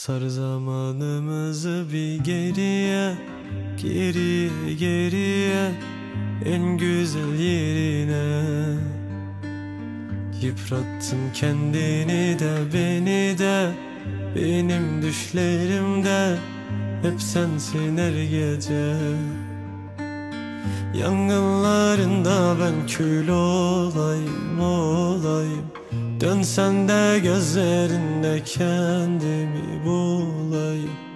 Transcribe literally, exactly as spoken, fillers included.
Sar zamanımızı bir geriye, geriye, geriye, en güzel yerine. Yıprattın kendini de beni de, benim düşlerimde hep sensin her gece. Yangınlarında ben kül olayım, olayım. Dönsen de gözlerinde kendimi bulayım.